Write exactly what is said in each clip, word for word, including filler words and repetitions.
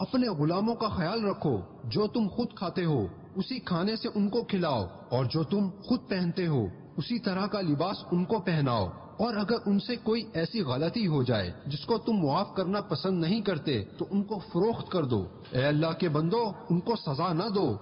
اپنے غلاموں کا خیال رکھو، جو تم خود کھاتے ہو اسی کھانے سے ان کو کھلاؤ، اور جو تم خود پہنتے ہو اسی طرح کا لباس ان کو پہناؤ، اور اگر ان سے کوئی ایسی غلطی ہو جائے جس کو تم معاف کرنا پسند نہیں کرتے تو ان کو فروخت کر دو۔ اے اللہ کے بندو، ان کو سزا نہ دو۔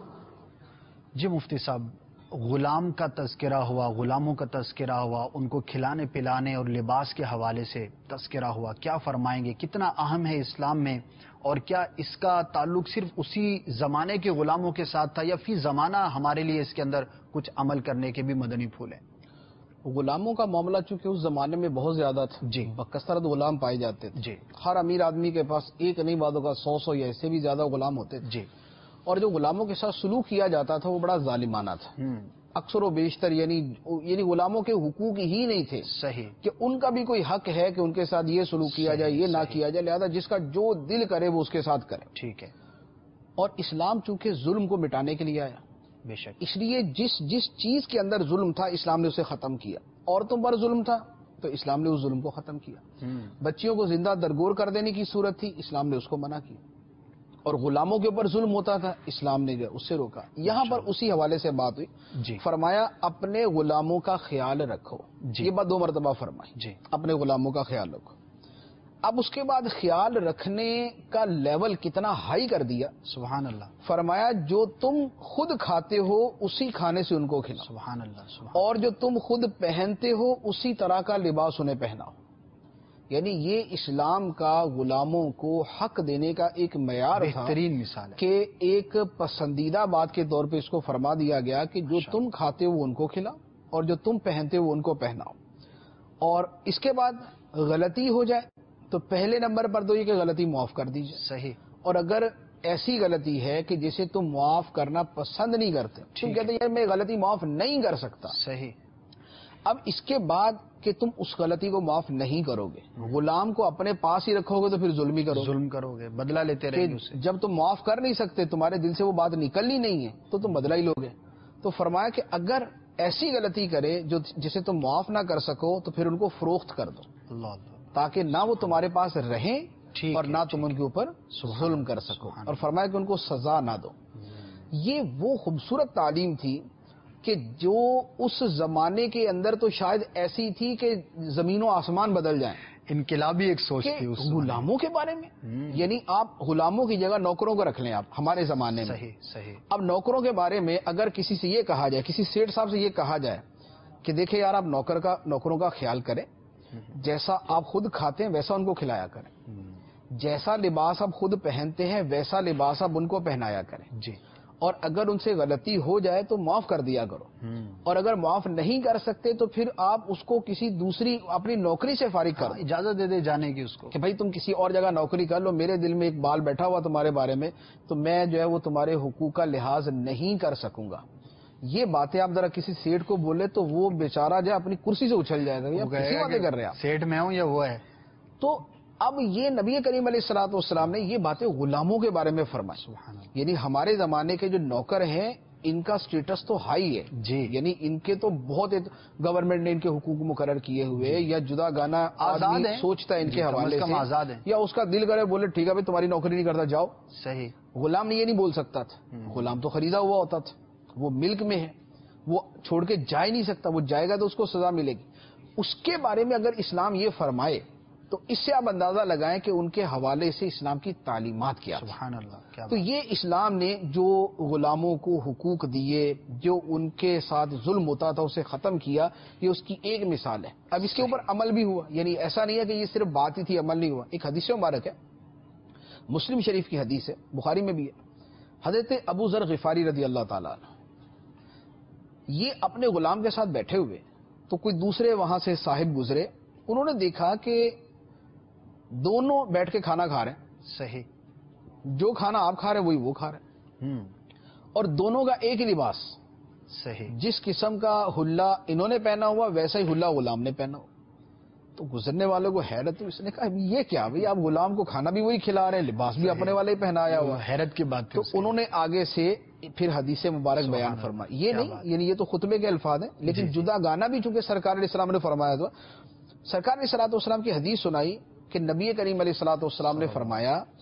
جی مفتی صاحب، غلام کا تذکرہ ہوا، غلاموں کا تذکرہ ہوا، ان کو کھلانے پلانے اور لباس کے حوالے سے تذکرہ ہوا، کیا فرمائیں گے؟ کتنا اہم ہے اسلام میں، اور کیا اس کا تعلق صرف اسی زمانے کے غلاموں کے ساتھ تھا، یا فی زمانہ ہمارے لیے اس کے اندر کچھ عمل کرنے کے بھی مدنی پھول ہیں؟ غلاموں کا معاملہ چونکہ اس زمانے میں بہت زیادہ تھا، جی، بکثرت غلام پائے جاتے تھے، جی، ہر امیر آدمی کے پاس ایک نہیں بعدوں کا سو سو یا اس سے بھی زیادہ غلام ہوتے تھے، جی، اور جو غلاموں کے ساتھ سلوک کیا جاتا تھا وہ بڑا ظالمانہ تھا، اکثر و بیشتر یعنی یعنی غلاموں کے حقوق ہی نہیں تھے، صحیح، کہ ان کا بھی کوئی حق ہے کہ ان کے ساتھ یہ سلوک کیا جائے، یہ نہ کیا جائے، لہذا جس کا جو دل کرے وہ اس کے ساتھ کرے، ٹھیک ہے۔ اور اسلام چونکہ ظلم کو مٹانے کے لیے آیا، بے شک، اس لیے جس جس چیز کے اندر ظلم تھا اسلام نے اسے ختم کیا۔ عورتوں پر ظلم تھا تو اسلام نے اس ظلم کو ختم کیا، بچیوں کو زندہ درگور کر دینے کی صورت تھی، اسلام نے اس کو منع کیا، اور غلاموں کے اوپر ظلم ہوتا تھا، اسلام نے جو اس سے روکا۔ یہاں پر اسی حوالے سے بات ہوئی، جی، فرمایا اپنے غلاموں کا خیال رکھو، جی، یہ بات دو مرتبہ فرمائی، جی، اپنے غلاموں کا خیال رکھو۔ اب اس کے بعد خیال رکھنے کا لیول کتنا ہائی کر دیا، سبحان اللہ، فرمایا جو تم خود کھاتے ہو اسی کھانے سے ان کو کھلاؤ، سبحان اللہ، سبحان اور جو تم خود پہنتے ہو اسی طرح کا لباس انہیں پہناؤ۔ یعنی یہ اسلام کا غلاموں کو حق دینے کا ایک معیار تھا، بہترین مثال ہے کہ ایک پسندیدہ بات کے طور پہ اس کو فرما دیا گیا کہ جو تم کھاتے ہو ان کو کھلاؤ، اور جو تم پہنتے ہو ان کو پہناؤ۔ اور اس کے بعد غلطی ہو جائے تو پہلے نمبر پر تو یہ کہ غلطی معاف کر دیجیے، صحیح، اور اگر ایسی غلطی ہے کہ جسے تم معاف کرنا پسند نہیں کرتے، تم کہتے ہیں میں غلطی معاف نہیں کر سکتا، صحیح، اب اس کے بعد کہ تم اس غلطی کو معاف نہیں کرو گے، غلام کو اپنے پاس ہی رکھو گے تو پھر ظلم ہی کرو گے، ظلم کرو گے، بدلہ لیتے رہیں گے اسے، جب تم معاف کر نہیں سکتے، تمہارے دل سے وہ بات نکلنی نہیں ہے تو تم بدلہ ہی لو گے۔ تو فرمایا کہ اگر ایسی غلطی کرے جو جسے تم معاف نہ کر سکو تو پھر ان کو فروخت کر دو، اللہ اللہ، تاکہ نہ وہ تمہارے پاس رہیں ٹھیک اور ہے، نہ تم ان کے اوپر ظلم کر سکو، سبحان اور فرمایا کہ ان کو سزا نہ دو۔ یہ وہ خوبصورت تعلیم تھی کہ جو اس زمانے کے اندر تو شاید ایسی تھی کہ زمین و آسمان بدل جائیں، انقلابی ایک سوچ کہ تھی اس غلاموں کے بارے میں، یعنی آپ غلاموں کی جگہ نوکروں کو رکھ لیں، آپ ہمارے زمانے میں، صحیح، صحیح، اب نوکروں کے بارے میں اگر کسی سے یہ کہا جائے، کسی سیٹھ صاحب سے یہ کہا جائے کہ دیکھیں یار آپ نوکر کا نوکروں کا خیال کریں، جیسا آپ خود کھاتے ہیں ویسا ان کو کھلایا کریں، جیسا لباس آپ خود پہنتے ہیں ویسا لباس آپ ان کو پہنایا کریں، جی، اور اگر ان سے غلطی ہو جائے تو معاف کر دیا کرو، اور اگر معاف نہیں کر سکتے تو پھر آپ اس کو کسی دوسری اپنی نوکری سے فارغ کرو، اجازت دے دے جانے کی اس کو، کہ بھائی تم کسی اور جگہ نوکری کر لو، میرے دل میں ایک بال بیٹھا ہوا تمہارے بارے میں، تو میں جو ہے وہ تمہارے حقوق کا لحاظ نہیں کر سکوں گا۔ یہ باتیں آپ ذرا کسی سیٹ کو بولے تو وہ بیچارہ جو ہے اپنی کرسی سے اچھل جائے گا، یہ کسی باتیں کر رہے ہیں آپ، سیٹ میں ہوں یا وہ ہے۔ تو اب یہ نبی کریم علیہ الصلوۃ والسلام نے یہ باتیں غلاموں کے بارے میں فرمائی، یعنی ہمارے زمانے کے جو نوکر ہیں ان کا سٹیٹس تو ہائی ہے، جی، یعنی ان کے تو بہت گورنمنٹ نے ان کے حقوق مقرر کیے ہوئے، یا جدا گانا آزاد ہے، سوچتا ہے ان کے حوالے سے آزاد ہے، یا اس کا دل کرے بولے ٹھیک ہے بھائی تمہاری نوکری نہیں کرتا جاؤ، صحیح۔ غلام نے یہ نہیں بول سکتا تھا، غلام تو خریدا ہوا ہوتا تھا، وہ ملک میں ہے، وہ چھوڑ کے جا ہی نہیں سکتا، وہ جائے گا تو اس کو سزا ملے گی۔ اس کے بارے میں اگر اسلام یہ فرمائے تو اس سے آپ اندازہ لگائیں کہ ان کے حوالے سے اسلام کی تعلیمات کیا، سبحان اللہ، کیا تو یہ اسلام نے جو غلاموں کو حقوق دیے، جو ان کے ساتھ ظلم ہوتا تھا اسے ختم کیا، یہ اس کی ایک مثال ہے۔ اب اس کے اوپر عمل بھی ہوا، یعنی ایسا نہیں ہے کہ یہ صرف بات ہی تھی عمل نہیں ہوا۔ ایک حدیث مبارک ہے، مسلم شریف کی حدیث ہے، بخاری میں بھی ہے، حضرت ابو ذر غفاری رضی اللہ تعالیٰ عنہ یہ اپنے غلام کے ساتھ بیٹھے ہوئے تو کوئی دوسرے وہاں سے صاحب گزرے، انہوں نے دیکھا کہ دونوں بیٹھ کے کھانا کھا رہے ہیں، صحیح، جو کھانا آپ کھا رہے ہیں وہی وہ کھا رہے ہیں، اور دونوں کا ایک ہی لباس، صحیح، جس قسم کا حلہ انہوں نے پہنا ہوا ویسا ہی حلہ غلام نے پہنا ہوا۔ تو گزرنے والوں کو حیرت ہوئی، اس نے کہا یہ کیا بھئی، آپ غلام کو کھانا بھی وہی کھلا رہے ہیں، لباس بھی اپنے والے ہی پہنایا ہوا، حیرت کی بات۔ تو انہوں نے آگے سے پھر حدیث مبارک بیان فرمائی، یہ نہیں یعنی یہ تو خطبے کے الفاظ ہیں، لیکن جدا گانا بھی چونکہ سرکار علیہ السلام نے فرمایا تھا، سرکار علیہ الصلوۃ والسلام کی حدیث سنائی کہ نبی کریم علیہ الصلوۃ والسلام نے فرمایا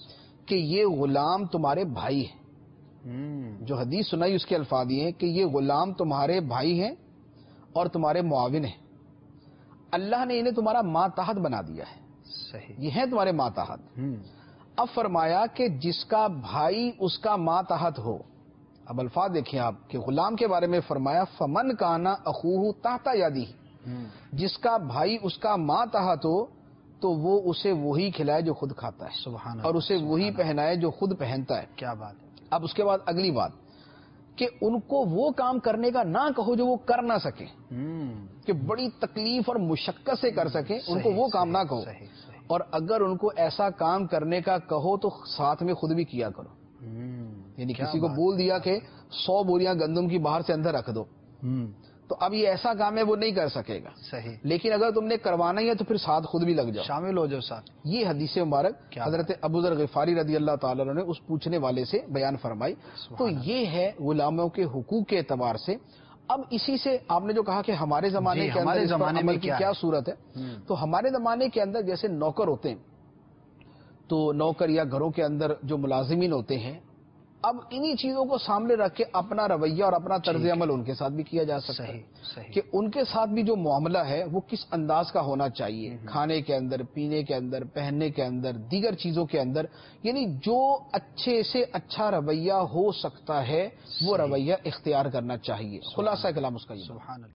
کہ یہ غلام تمہارے بھائی ہیں. ہم، جو حدیث سنائی اس کے الفاظ یہ ہیں کہ یہ غلام تمہارے بھائی ہیں اور تمہارے معاون ہیں. اللہ نے انہیں تمہارا ماتحت بنا دیا ہے. صحیح. یہ ہیں تمہارے ماتحت. ہم، اب فرمایا کہ جس کا بھائی اس کا ماتحت ہو. اب الفاظ دیکھیں آپ کہ غلام کے بارے میں فرمایا فمن کانا اخوہ تحت یدی، ہم، جس کا بھائی اس کا ماتحت ہو تو وہ اسے وہی کھلائے جو خود کھاتا ہے سبحان اللہ، اور اسے وہی سبحان اللہ. پہنائے جو خود پہنتا ہے. کیا بات ہے. اب اس کے بعد اگلی بات کہ ان کو وہ کام کرنے کا نہ کہو جو وہ کر نہ سکے، ہم، کہ بڑی تکلیف اور مشقت سے کر سکیں، ان کو صحیح، وہ کام نہ صحیح، کہو. صحیح، صحیح. اور اگر ان کو ایسا کام کرنے کا کہو تو ساتھ میں خود بھی کیا کرو. ہم، یعنی کیا کسی کو بات بول دیا کہ سو بوریاں گندم کی باہر سے اندر رکھ دو، ہم، تو اب یہ ایسا کام ہے وہ نہیں کر سکے گا. صحیح. لیکن اگر تم نے کروانا ہی ہے تو پھر ساتھ خود بھی لگ جاؤ. شامل ہو جو ساتھ. یہ حدیث مبارک کیا حضرت ابو ذر غفاری رضی اللہ تعالیٰ عنہ نے اس پوچھنے والے سے بیان فرمائی. سبحان تو اللہ. یہ ہے غلاموں کے حقوق کے اعتبار سے. اب اسی سے آپ نے جو کہا کہ ہمارے زمانے جی، کے اندر ہمارے اس پر زمانے میں عمل کی کیا کیا ہے؟ صورت ہے. ہم، تو ہمارے زمانے کے اندر جیسے نوکر ہوتے ہیں تو نوکر یا گھروں کے اندر جو ملازمین ہوتے ہیں، اب انہی چیزوں کو سامنے رکھ کے اپنا رویہ اور اپنا طرز ٹھیک ہے. عمل ان کے ساتھ بھی کیا جا سکتا ہے صحیح، صحیح. کہ ان کے ساتھ بھی جو معاملہ ہے وہ کس انداز کا ہونا چاہیے، کھانے کے اندر، پینے کے اندر، پہننے کے اندر، دیگر چیزوں کے اندر. یعنی جو اچھے سے اچھا رویہ ہو سکتا ہے وہ صحیح. رویہ اختیار کرنا چاہیے. خلاصہ کلام اس کا یہ ہے. سبحان اللہ.